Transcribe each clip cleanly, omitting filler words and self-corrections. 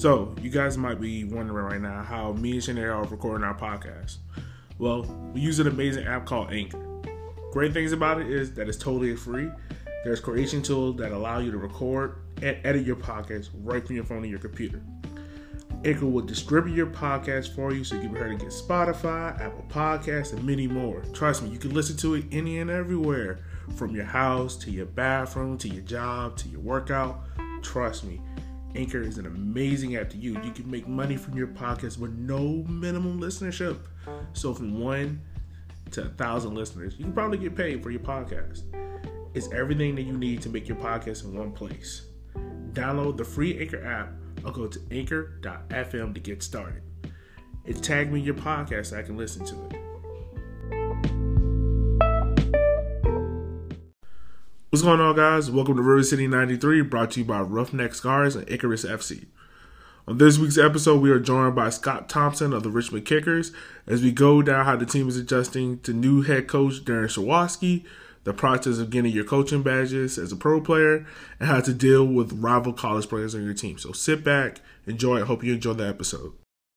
So, you guys might be wondering right now how me and Shanae are recording our podcast. Well, we use an amazing app called Anchor. Great things about it is that it's totally free. There's creation tools that allow you to record and edit your podcast right from your phone or your computer. Anchor will distribute your podcast for you so you can be heard against Spotify, Apple Podcasts, and many more. Trust me, you can listen to it any and everywhere, from your house to your bathroom to your job to your workout. Trust me, Anchor is an amazing app to use. You can make money from your podcast with no minimum listenership. So from 1 to 1,000 listeners, you can probably get paid for your podcast. It's everything that you need to make your podcast in one place. Download the free Anchor app or go to anchor.fm to get started. It's tag me your podcast so I can listen to it. What's going on, guys? Welcome to River City 93, brought to you by Roughneck Scars and Icarus FC. On this week's episode, we are joined by Scott Thompson of the Richmond Kickers as we go down how the team is adjusting to new head coach Darren Sawatsky, the process of getting your coaching badges as a pro player, and how to deal with rival college players on your team. So sit back, enjoy it. Hope you enjoy the episode.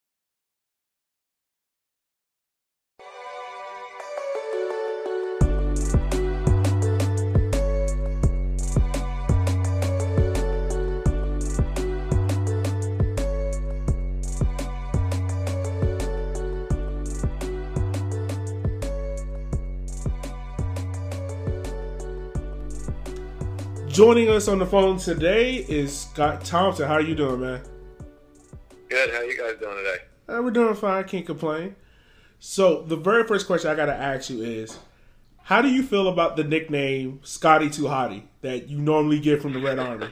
Joining us on the phone today is Scott Thompson. How are you doing, man? Good. How you guys doing today? We're doing fine. Can't complain. So the very first question I got to ask you is, how do you feel about the nickname Scotty Too Hottie that you normally get from the Red Army?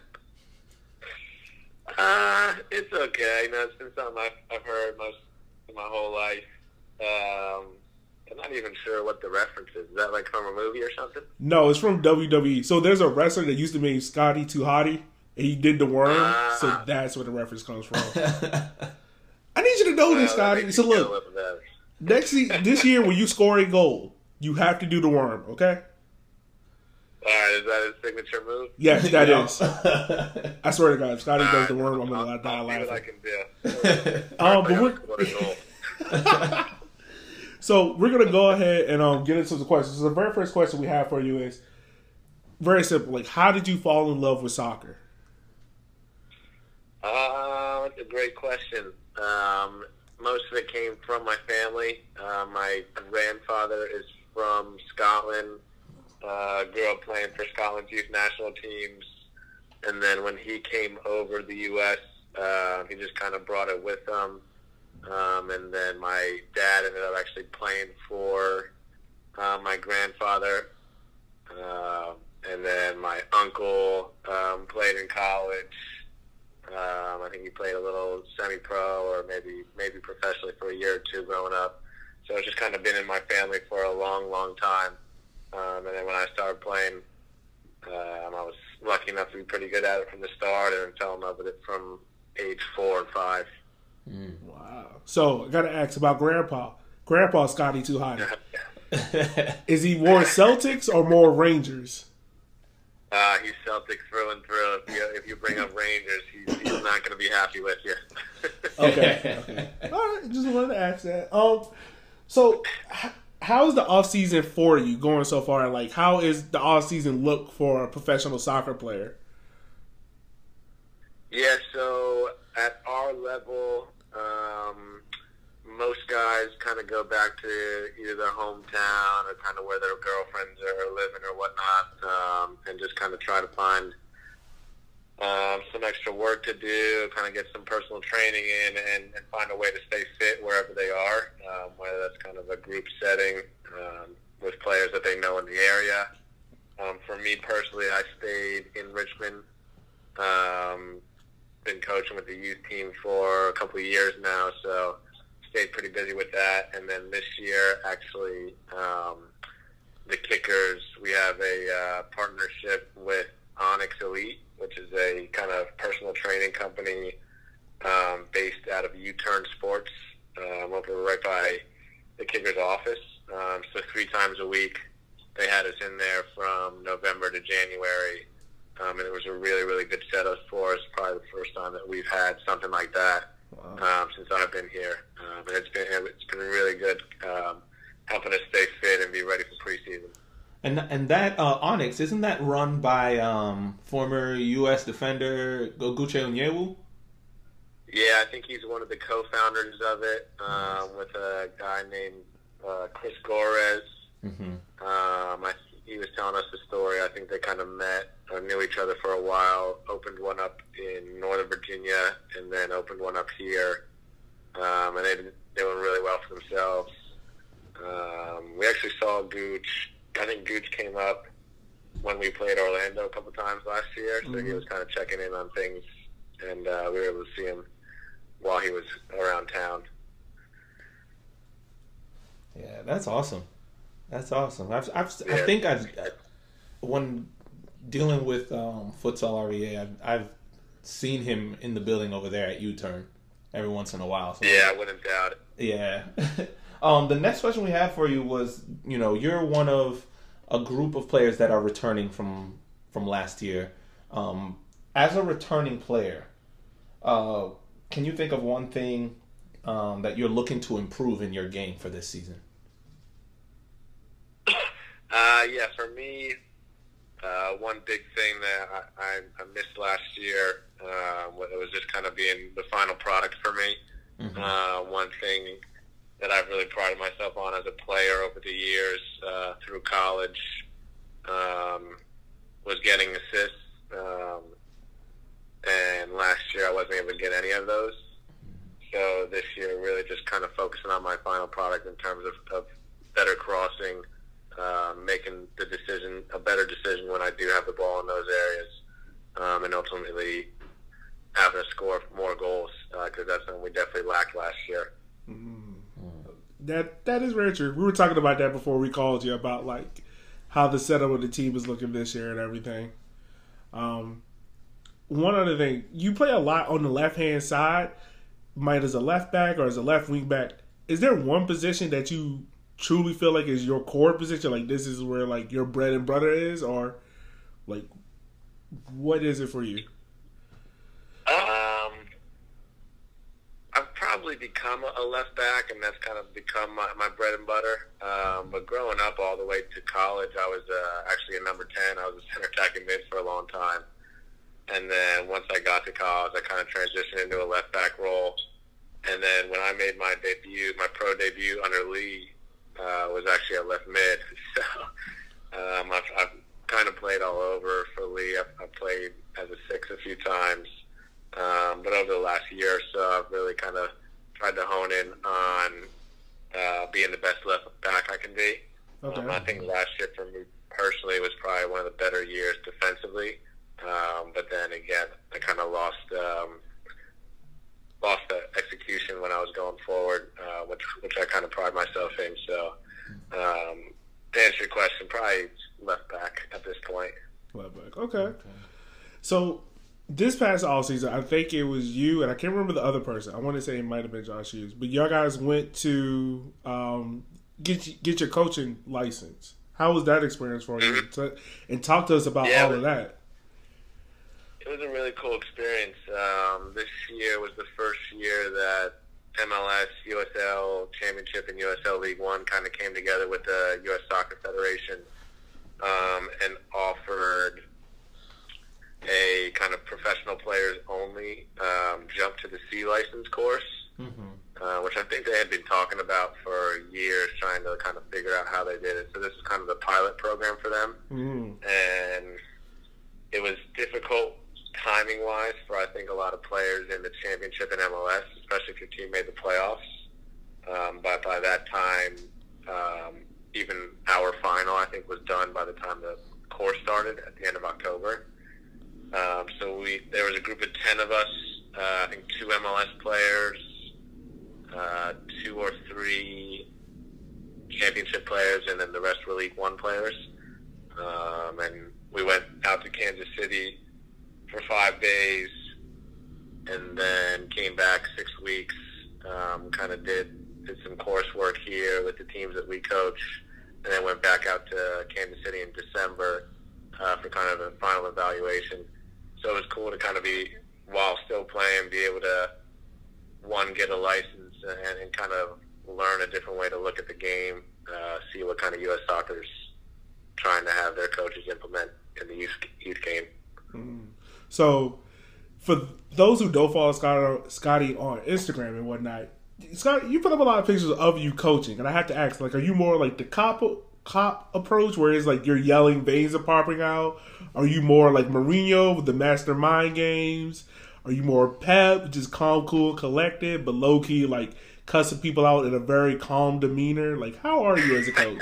It's okay. You know, it's been something I've heard most of my whole life. I'm not even sure what the reference is. Is that like from a movie or something? No, it's from WWE. So there's a wrestler that used to be Scotty Too Hottie, and he did the worm. So that's where the reference comes from. I need you to know this, Scotty. So look, this year when you score a goal, you have to do the worm, okay? All right, is that his signature move? Yes, that is. I swear to God, if Scotty does the worm, I'm going to die laughing. I'll see what I can do. So we're going to go ahead and get into the questions. So the very first question we have for you is very simple. Like, how did you fall in love with soccer? That's a great question. Most of it came from my family. My grandfather is from Scotland. Grew up playing for Scotland's youth national teams. And then when he came over to the U.S., he just kind of brought it with him. And then my dad ended up actually playing for my grandfather. And then my uncle played in college. I think he played a little semi-pro or maybe professionally for a year or two growing up. So it's just kind of been in my family for a long, long time. And then when I started playing, I was lucky enough to be pretty good at it from the start and fell in love with it from age 4 and 5. Wow. So I got to ask about Grandpa. Grandpa Scotty Too Hottie. Is he more Celtics or more Rangers? He's Celtics through and through. If you bring up Rangers, he's not going to be happy with you. Okay. All right. Just wanted to ask that. So how's the off season for you going so far? Like, how is the off season look for a professional soccer player? Yeah. So at our level, most guys kind of go back to either their hometown or kind of where their girlfriends are living or whatnot, and just kind of try to find some extra work to do, kind of get some personal training in, and find a way to stay fit wherever they are, whether that's kind of a group setting with players that they know in the area. For me personally, I stayed in Richmond. Been coaching with the youth team for a couple of years now, so stayed pretty busy with that. And then this year, actually, the Kickers, we have a partnership with Onyx Elite, which is a kind of personal training company based out of U-Turn Sports, over right by the Kickers office. So 3 times a week, they had us in there from November to January, and it was a really, really good setup for us. Probably the first time that we've had something like that since I've been here. And it's been really good, helping us stay fit and be ready for preseason. And that Onyx, isn't that run by former U.S. defender Oguche Onyewu? Yeah, I think he's one of the co-founders of it, with a guy named Chris Gorez. Mm-hmm. He was telling us the story. I think they kind of met or knew each other for a while, opened one up in Northern Virginia, and then opened one up here. And they've been doing really well for themselves. We actually saw Gooch. I think Gooch came up when we played Orlando a couple times last year, so he was kind of checking in on things, and we were able to see him while he was around town. Yeah, that's awesome. That's awesome. I think when dealing with Futsal REA, I've seen him in the building over there at U-Turn every once in a while. So yeah, I wouldn't doubt it. Yeah. The next question we had for you was, you're one of a group of players that are returning from last year. As a returning player, can you think of one thing that you're looking to improve in your game for this season? Yeah, for me, one big thing that I missed last year, it was just kind of being the final product for me. Mm-hmm. One thing that I've really prided myself on as a player over the years through college was getting assists. And last year I wasn't able to get any of those. So this year really just kind of focusing on my final product in terms of better crossing, making a better decision when I do have the ball in those areas, and ultimately having to score more goals, because that's something we definitely lacked last year. That is very true. We were talking about that before we called you, about like how the setup of the team is looking this year and everything. One other thing, you play a lot on the left-hand side, might as a left back or as a left wing back. Is there one position that you truly feel like is your core position? Like this is where like your bread and butter is, or like what is it for you? I've probably become a left back, and that's kind of become my bread and butter. But growing up all the way to college, I was actually a number 10. I was a center attacking mid for a long time. And then once I got to college, I kind of transitioned into a left back role. And then when I made my debut, my pro debut under Lee, was actually a left mid. So I've kind of played all over for Lee. I've played as a 6 a few times. But over the last year or so, I've really kind of tried to hone in on being the best left back I can be. Okay. I think last year for me personally was probably one of the better years defensively. But then again, I kind of lost the execution when I was going forward, which I kind of pride myself in. So to answer your question, probably left back at this point. Left back, okay. So this past offseason, I think it was you, and I can't remember the other person. I want to say it might have been Josh Hughes, but y'all guys went to get your coaching license. How was that experience for you? And talk to us about all of that. It was a really cool experience. This year was the first year that MLS, USL Championship, and USL League One kind of came together with the U.S. Soccer Federation and offered a kind of professional players only jump to the C license course, which I think they had been talking about for years, trying to kind of figure out how they did it. So this is kind of the pilot program for them. And it was difficult timing-wise for, I think, a lot of players in the championship and MLS, especially if your team made the playoffs. But by that time, even our final, I think, was done by the time the course started at the end of October. So there was a group of 10 of us, I think 2 MLS players, 2 or 3 championship players, and then the rest were League One players. And we went out to Kansas City for 5 days, and then came back 6 weeks, kind of did some coursework here with the teams that we coach, and then went back out to Kansas City in December for kind of a final evaluation. So it was cool to kind of be, while still playing, be able to, one, get a license and kind of learn a different way to look at the game, see what kind of U.S. soccer's trying to have their coaches implement in the youth game. Mm. So, for those who don't follow Scotty on Instagram and whatnot, Scott, you put up a lot of pictures of you coaching, and I have to ask, like, are you more like the cop approach, where it's like you're yelling, veins are popping out? Are you more like Mourinho with the mastermind games? Are you more Pep, just calm, cool, collected, but low key, like cussing people out in a very calm demeanor? Like, how are you as a coach?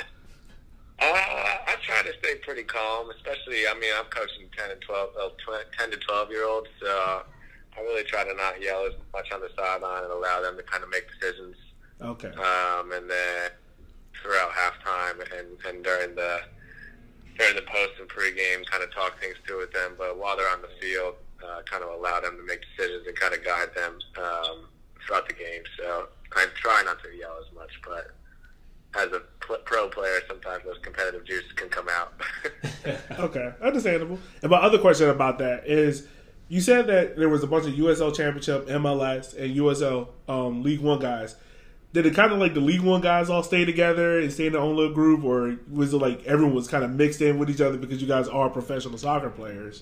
I try to stay pretty calm, especially, I mean, I'm coaching 10 to 12-year-olds, so I really try to not yell as much on the sideline and allow them to kind of make decisions. Okay. And then throughout halftime and during the post and pregame, kind of talk things through with them. But while they're on the field, kind of allow them to make decisions and kind of guide them throughout the game. So I try not to yell as much, but as a pro player, sometimes those competitive juices can come out. Okay, understandable. And my other question about that is, you said that there was a bunch of USL Championship, MLS, and USL League One guys. Did it kind of like the League One guys all stay together and stay in their own little group, or was it like everyone was kind of mixed in with each other because you guys are professional soccer players?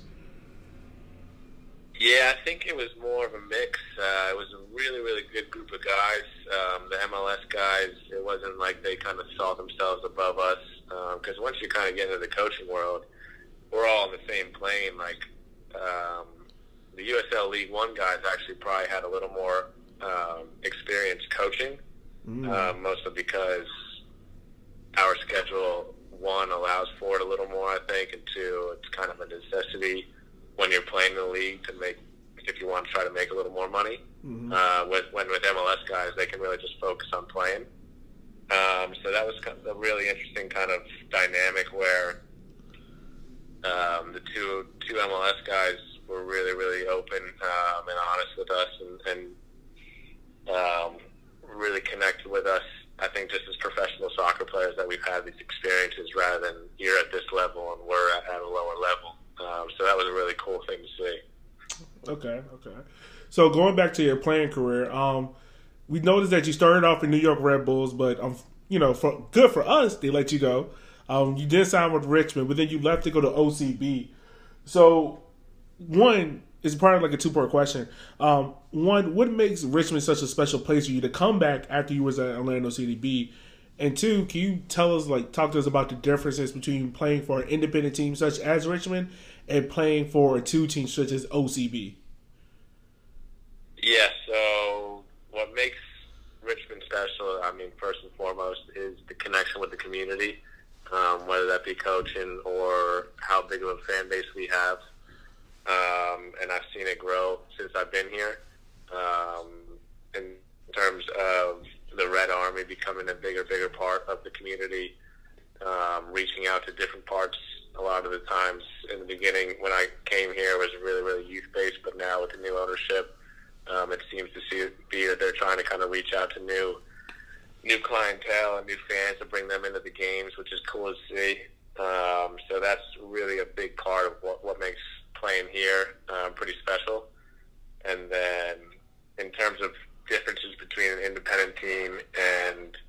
Yeah, I think it was more of a mix. It was a really, really good group of guys. The MLS guys, it wasn't like they kind of saw themselves above us. Because once you kind of get into the coaching world, we're all on the same plane. Like, the USL League One guys actually probably had a little more experience coaching, mostly because our schedule, one, allows for it a little more, I think, and two, it's kind of a necessity when you're playing in the league to make, if you want to try to make a little more money. With MLS guys, they can really just focus on playing. So that was a really interesting kind of dynamic where the two MLS guys were really, really open and honest with us and really connected with us. I think just as professional soccer players that we've had these experiences rather than you're at this level and we're at a lower level. So that was a really cool thing to see. Okay. So going back to your playing career, we noticed that you started off in New York Red Bulls, but good for us, they let you go. You did sign with Richmond, but then you left to go to OCB. So, one is part of like a two-part question. One, what makes Richmond such a special place for you to come back after you was at Orlando CDB? And two, can you talk to us about the differences between playing for an independent team such as Richmond and playing for a two-team such as OCB? Yeah, so what makes Richmond special, I mean, first and foremost, is the connection with the community, whether that be coaching or how big of a fan base we have. And I've seen it grow since I've been here in terms of the Red Army becoming a bigger part of the community, reaching out to different parts. A lot of the times in the beginning when I came here, it was really, really youth-based, but now with the new ownership, it seems to be that they're trying to kind of reach out to new clientele and new fans to bring them into the games, which is cool to see. So that's really a big part of what makes playing here pretty special. And then in terms of differences between an independent team and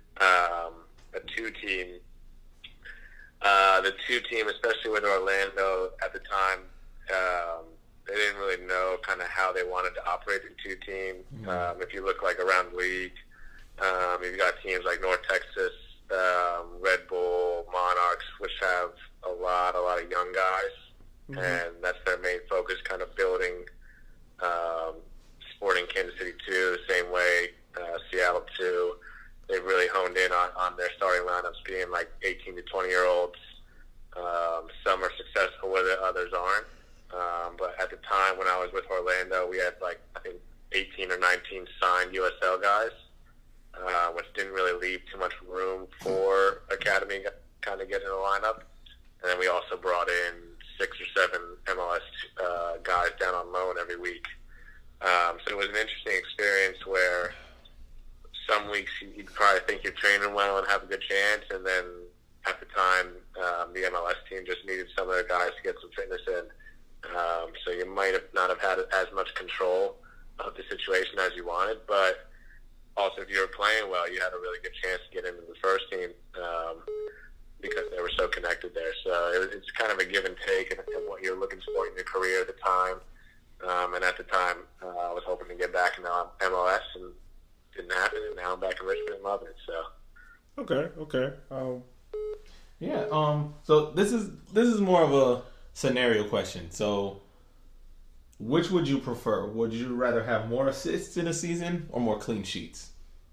a two-team, the two-team, especially with Orlando at the time, they didn't really know kind of how they wanted to operate the two-team. If you look like around the league, you've got teams like North Texas, Red Bull, Monarchs, which have a lot of young guys, and that's their main focus, kind of building Sporting Kansas City too, the same way Seattle too. They've really honed in on their starting lineups being like 18 to 20-year-olds. Some are successful with it, others aren't. But at the time when I was with Orlando, we had like, I think, 18 or 19 signed USL guys, which didn't really leave too much room for academy kind of get in the lineup. And then we also brought in 6 or 7 MLS guys down on loan every week. So it was an interesting experience where some weeks you'd probably think you're training well and have a good chance, and then at the time The MLS team just needed some of their guys to get some fitness in. So you might not have had as much control of the situation as you wanted, but also if you were playing well, you had a really good chance to get into the first team because they were so connected there. So it's kind of a give and take in what you're looking for in your career at the time. And at the time, I was hoping to get back in MLS, and it didn't happen. And now I'm back in Richmond and loving it. So Okay. Yeah. So this is more of a scenario question. So, which would you prefer? Would you rather have more assists in a season or more clean sheets?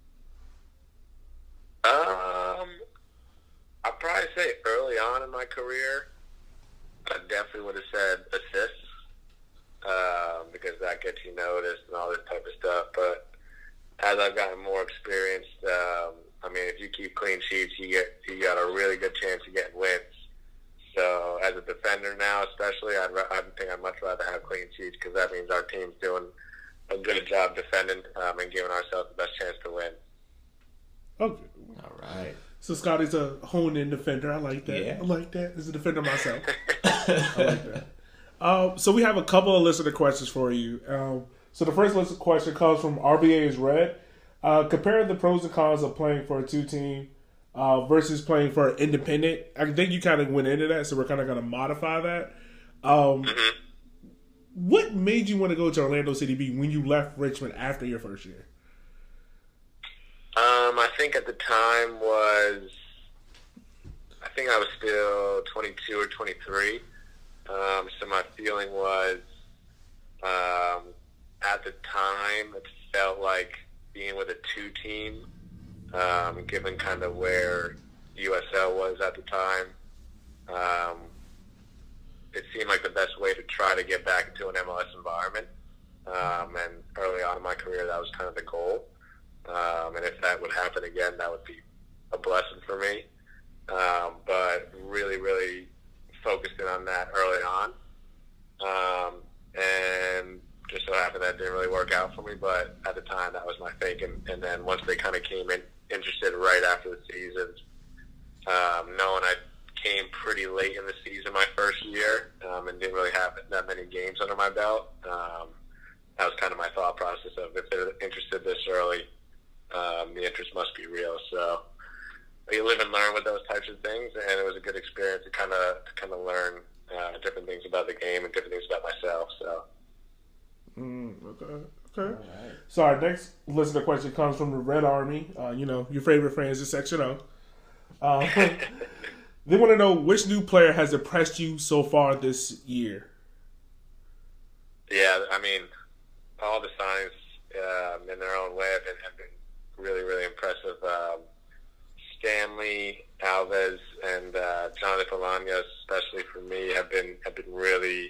I'd probably say early on in my career, I definitely would have said assists because that gets you noticed and all this type of stuff. But as I've gotten more experienced, I mean, if you keep clean sheets, you got a really good chance of getting wins. So as a defender now, especially, I think I'd much rather have clean sheets because that means our team's doing a good job defending and giving ourselves the best chance to win. Okay. All right. So Scotty's a honed-in defender. I like that. Yeah. I like that. As a defender myself. I like that. So we have a couple of listener questions for you. So the first listener question comes from RBA is Red. Compare the pros and cons of playing for a two-team versus playing for an independent. I think you kind of went into that, so we're kind of going to modify that. What made you want to go to Orlando City B when you left Richmond after your first year? I think at the time I think I was still 22 or 23. So my feeling was, at the time, it felt like being with a two-team, given kind of where USL was at the time. It seemed like the best way to try to get back into an MLS environment. And early on in my career, that was kind of the goal. And if that would happen again, that would be a blessing for me. But really, really focused in on that early on. And just so happened that didn't really work out for me. But at the time, that was my thinking. And then once they kind of came in interested right after the season, knowing I came pretty late in the season my first year and didn't really have that many games under my belt, that was kind of my thought process of if they're interested this early, the interest must be real. So you live and learn with those types of things, and it was a good experience to kind of learn different things about the game and different things about myself. So. Okay. Right. So our next listener question comes from the Red Army. Your favorite fans is Section O. They want to know which new player has impressed you so far this year. Yeah, I mean, all the signings in their own way have been really, really impressive. Stanley, Alves, and Jonathan Lanyas, especially for me, have been really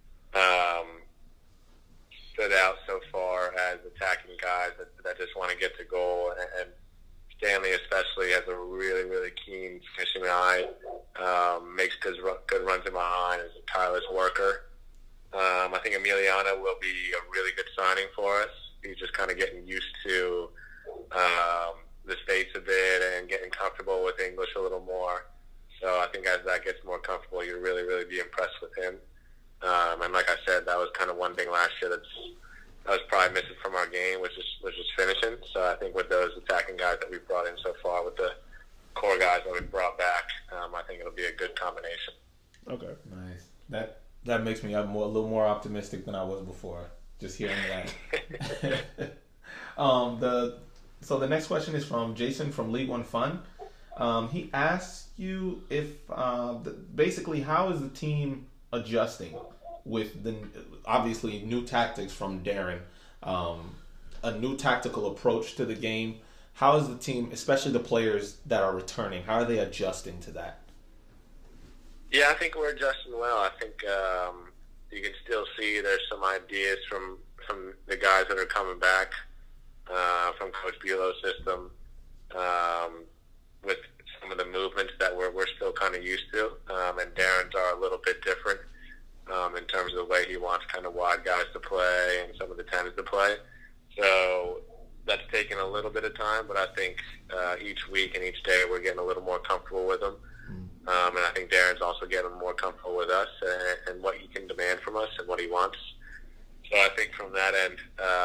stood out so far as attacking guys that just want to get to goal. And Stanley especially has a really, really keen finishing eye, makes good runs in behind, is a tireless worker. I think Emiliano will be a really good signing for us. He's just kind of getting used to the States a bit and getting comfortable with English a little more. So I think as that gets more comfortable, you'll really, really be impressed with him. And like I said, that was kind of one thing last year that was probably missing from our game, was just finishing. So I think with those attacking guys that we've brought in so far, with the core guys that we've brought back, I think it'll be a good combination. Okay. Nice. That makes me a little more optimistic than I was before, just hearing that. So the next question is from Jason from League One Fun. He asks you if basically how is the team adjusting with the obviously new tactics from Darren, a new tactical approach to the game. How is the team, especially the players that are returning, how are they adjusting to that? Yeah, I think we're adjusting well. I think you can still see there's some ideas from the guys that are coming back from Coach Buelow's system with some of the movements that we're still kind of used to. And Darren's are a little bit different in terms of the way he wants kind of wide guys to play and some of the tenders to play. So that's taken a little bit of time, but I think each week and each day we're getting a little more comfortable with them. And I think Darren's also getting more comfortable with us and what he can demand from us and what he wants. So I think from that end,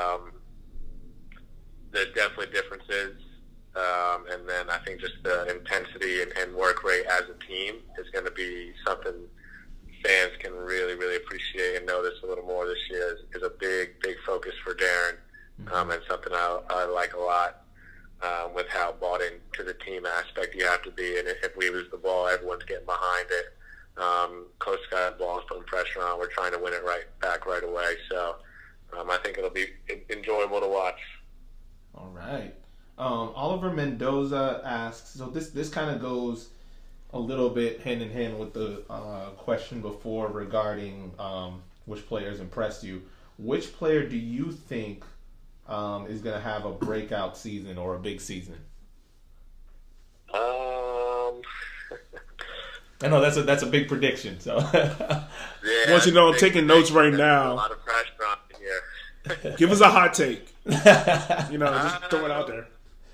there's definitely differences. And then I think just the intensity and work rate as a team is going to be something fans can really, really appreciate and notice a little more this year is a big, big focus for Darren, and something I like a lot. With how bought into the team aspect you have to be, and if we lose the ball, everyone's getting behind it. Coach Scott ball's putting pressure on. We're trying to win it back right away. So I think it'll be enjoyable to watch. All right. Oliver Mendoza asks, so this kind of goes a little bit hand in hand with the question before regarding which players impressed you. Which player do you think is going to have a breakout season or a big season? I know that's a big prediction. So yeah, once you know, I'm taking notes right now. A lot of pressure on here. Give us a hot take. Just throw it out there.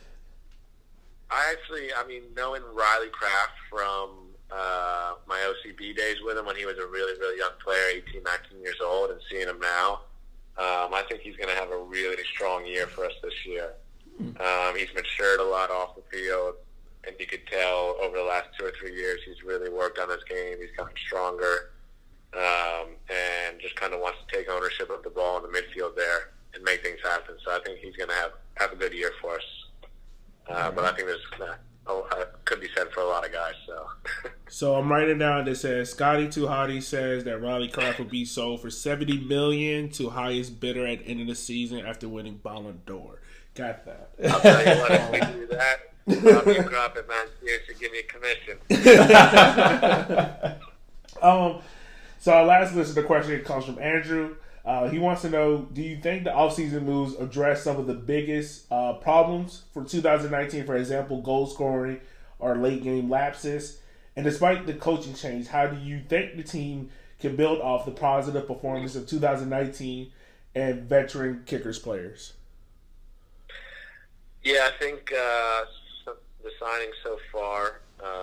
I mean, knowing Riley Kraft from my OCB days with him when he was a really, really young player, 18, 19 years old, and seeing him now, I think he's going to have a really strong year for us this year. He's matured a lot off the field, and you could tell over the last 2 or 3 years he's really worked on his game. He's gotten stronger, and just kind of wants to take ownership of the ball in the midfield there and make things happen. So I think he's going to have a good year for us. But I think there's could be said for a lot of guys. So I'm writing down that says Scotty Tuhati says that Riley Kraft will be sold for $70 million to highest bidder at the end of the season after winning Ballon d'Or. Got that. I'll tell you what, if we do that, Riley Kraft at Man City should give me a commission. So our last listener question comes from Andrew. He wants to know, do you think the offseason moves address some of the biggest problems for 2019, for example, goal scoring or late game lapses? And despite the coaching change, how do you think the team can build off the positive performance of 2019 and veteran kickers players? Yeah, I think the signings so far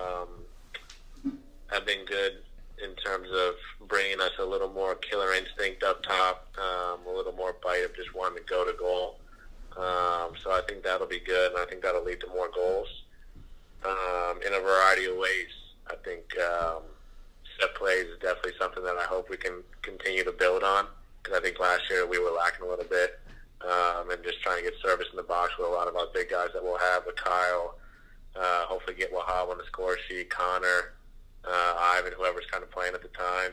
have been good in terms of bringing us a little more killer instinct up top, a little more bite of just wanting to go to goal. So I think that'll be good, and I think that'll lead to more goals in a variety of ways. I think set plays is definitely something that I hope we can continue to build on, because I think last year we were lacking a little bit, and just trying to get service in the box with a lot of our big guys that we'll have with Kyle. Hopefully get Wahab on the score sheet, Connor, Ivan, whoever's kind of playing at the time.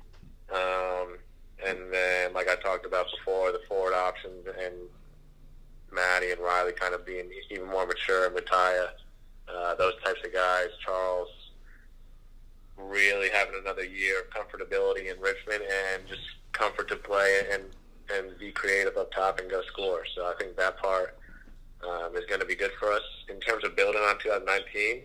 And then, like I talked about before, the forward options and Maddie and Riley kind of being even more mature, and Mattia, those types of guys. Charles really having another year of comfortability in Richmond and just comfort to play and be creative up top and go score. So I think that part is going to be good for us. In terms of building on 2019,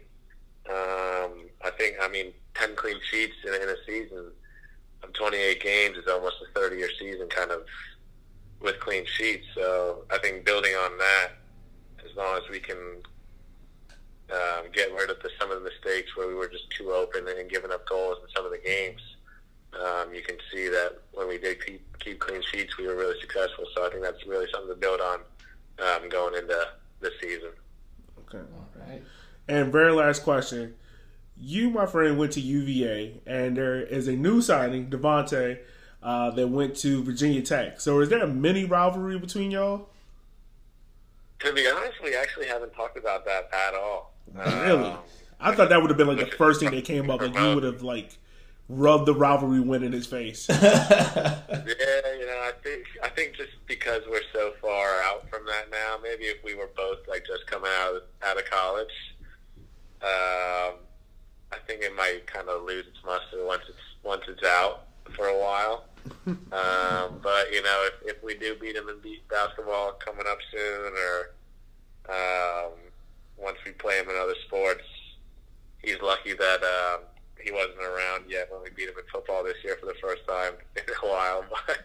I mean, 10 clean sheets in a season of 28 games is almost a 30-year season kind of with clean sheets. So I think building on that, as long as we can get rid of some of the mistakes where we were just too open and giving up goals in some of the games, you can see that when we did keep clean sheets, we were really successful. So I think that's really something to build on going into this season. Okay. All right. And very last question. You, my friend, went to UVA, and there is a new signing, Devontae, that went to Virginia Tech. So is there a mini rivalry between y'all? To be honest, we actually haven't talked about that at all. Really? I thought that would have been like the first thing that came up, and you would have like rubbed the rivalry win in his face. Yeah, I think just because we're so far out from that now, maybe if we were both like just coming out of college, I think it might kind of lose its muster once it's out for a while. But if we do beat him in basketball coming up soon, or once we play him in other sports, he's lucky that he wasn't around yet when we beat him in football this year for the first time in a while.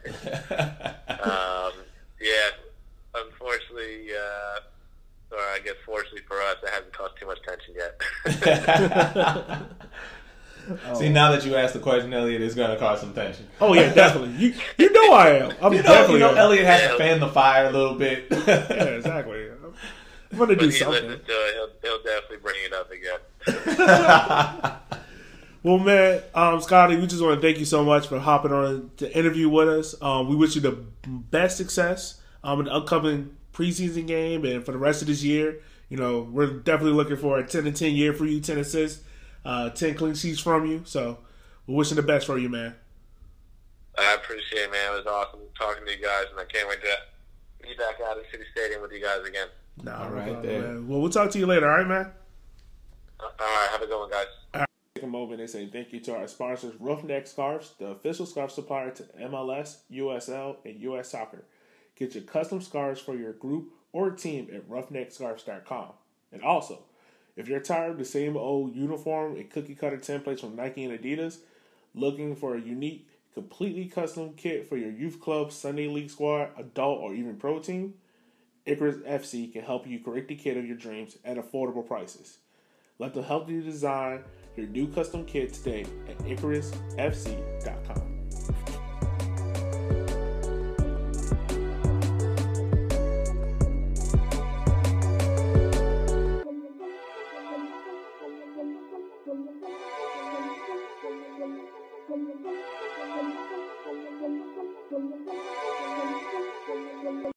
But yeah, unfortunately, or I guess fortunately for us, it hasn't caused too much tension yet. See, now that you asked the question, Elliot, it's going to cause some tension. Oh yeah, definitely. You know I am. I'm definitely. Elliot has to fan the fire a little bit. Yeah, exactly. I'm gonna do something. Listens to it, he'll definitely bring it up again. Well, man, Scotty, we just want to thank you so much for hopping on to interview with us. We wish you the best success in the upcoming preseason game and for the rest of this year. You know, we're definitely looking for a 10-10 year for you, 10 assists, 10 clean sheets from you. So we're wishing the best for you, man. I appreciate it, man. It was awesome talking to you guys, and I can't wait to be back out at City Stadium with you guys again. Nah, all right, there. Man. Well, we'll talk to you later, all right, man? All right, have a good one, guys. Take a moment and say thank you to our sponsors, Roughneck Scarves, the official scarf supplier to MLS, USL, and US Soccer. Get your custom scarves for your group or team at roughneckscarves.com. And also, if you're tired of the same old uniform and cookie cutter templates from Nike and Adidas, looking for a unique, completely custom kit for your youth club, Sunday League squad, adult, or even pro team, Icarus FC can help you create the kit of your dreams at affordable prices. Let them help you design your new custom kit today at IcarusFC.com.